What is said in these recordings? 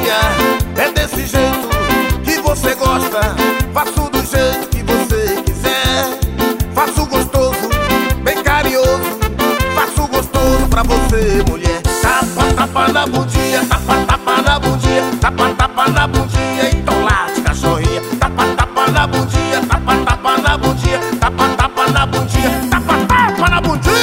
bundinha. É desse jeito que você gosta. Faço do jeito que você quiser. Faço gostoso, bem carinhoso. Faço gostoso pra você, mulher. Tapa, tapa na bundinha, tapa, tapa na bundinha, tapa, tapa na bundinha, então late, cachorrinha. Tapa, tapa na bundinha, tapa, tapa na bundinha, tapa, tapa na bundinha, tapa, tapa na bundinha.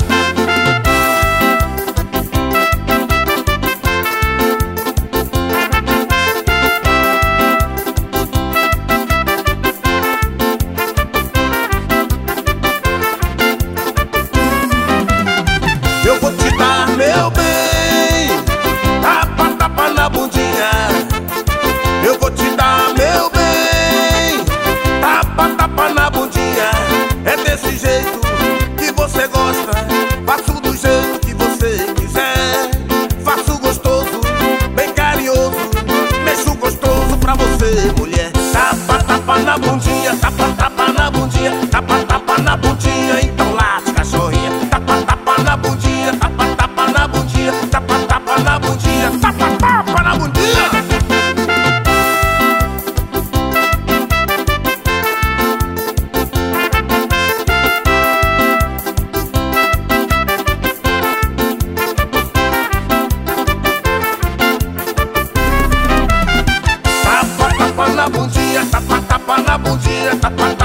Eu vou te dar, meu bem, tapa, tapa na bundinha. Eu vou te dar, meu bem, tapa, tapa na bundinha. É desse jeito que você gosta. Faço do jeito que você quiser. Faço gostoso, bem carinhoso. Mexo gostoso pra você, mulher. Tapa, tapa na bundinha, tapa, tapa na bundinha, tapa, tapa na bundinha, então late, cachorrinha. Tapa, tapa na bundinha, tapa, tapa na bundinha, tapa, tapa na bundinha, tapa, tapa na bundinha. Tapa, tapa na bundinha, tapa, tapa na bundinha, tapa,